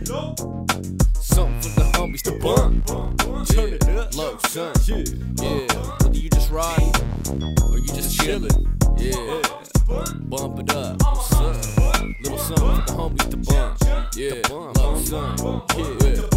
Something for the homies to bump. Turn it up, low son. Yeah, whether you just riding or you just chillin'. Yeah, bump it up, son. Little something for the homies to bump. Yeah, low son. Yeah.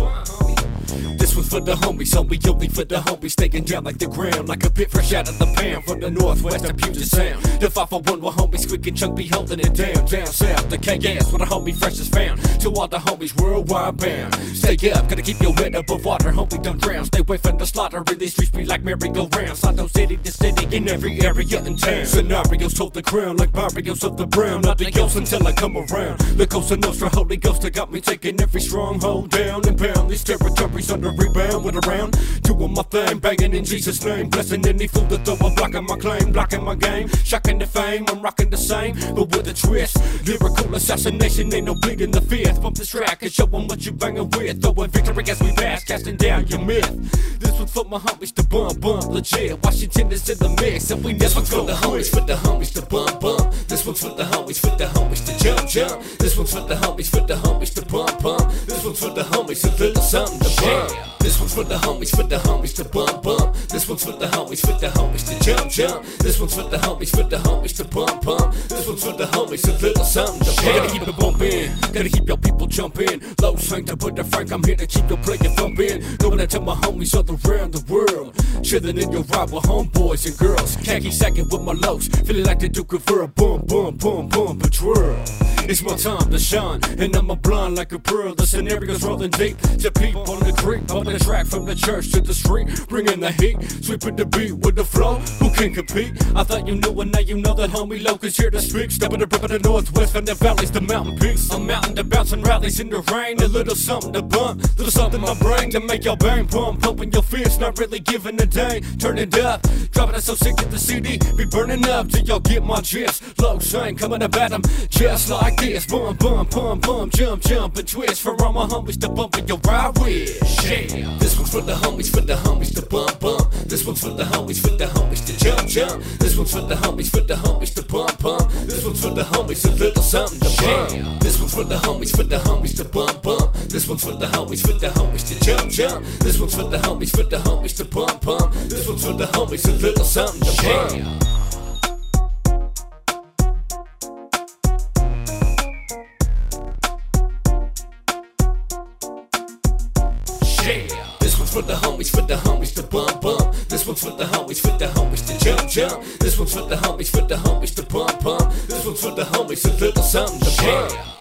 This one's for the homies, only for the homies, staying down like the ground, like a bit fresh out of the pan from the northwest of Puget Sound. The 501 with homies, quick and chunk be holding it down. Down south, the KS where the homie fresh is found. To all the homies worldwide bound, stay up, gotta keep your head above water, homie don't drown. Stay away from the slaughter, in these streets be like merry-go-round. Slaughter city to city, in every area in town. Scenarios hold the crown like barrios of the brown. Adios until I come around. The Cosa Nostra, Holy Ghost, that got me taking every stronghold down and pound. These territories under rebound with around. Doing my thing, banging in Jesus' name. Blessing any fool that throw a block on my claim. Blocking my game, shocking the fame. I'm rocking the same, but with a twist. Lyrical assassination, ain't no bleeding the fifth. Bump this track and show them what you banging with. Throwing victory as we pass, casting down your myth. This one's for my homies to bump, legit. Washington is in the mix, and we never go. This one's for the homies, for the homies to bump. This one's for the homies, for the homies to jump. This one's for the homies, for the homies to bump. This one's for the homies, a little something to bump. This one's for the homies to bump. This one's for the homies to jump. This one's for the homies to bump. This one's for the homies, a little something to bump. Gotta keep it bumpin', gotta keep your people jumpin'. Low swing to put the frank, I'm here to keep your player thumpin'. Going out to my homies all around the world. Chillin' in your ride with homeboys and girls. Khaki sacking with my lows, feeling like the Duke of Earl. Boom, boom, boom, boom, but twirl. It's my time to shine, and I'm a blind like a pearl. The scenario's rolling deep to peep on the creek, on the track from the church to the street, bringing the heat, sweeping the beat with the flow. Who can compete? I thought you knew, and now you know that homie Loc is here to speak. Stepping the rip of the northwest, from the valleys to mountain peaks. I'm mountain to bouncing rallies in the rain. A little something to bump, little something in my brain to make your bang pump. Pumping your fist, not really giving a dang. Turn it up, dropping it so sick that the CD be burning up till y'all get my gist. Low sang coming up at 'em just like this. Bump, bump, bump, bump, jump, jump, and twist. For all my homies to bump and your ride with. Yeah. This one's for the homies to bump. This one's for the homies to jump. This one's for the homies to bump. This one's for the homies, a little something to bump. This one's for the homies to bump. This one's for the homies to jump. This one's for the homies to bump. This one's for the homies, a little something to bump. This one's for the homies to bump. This one's for the homies to jump. This one's for the homies to bump. This one's for the homies, a little something to bump.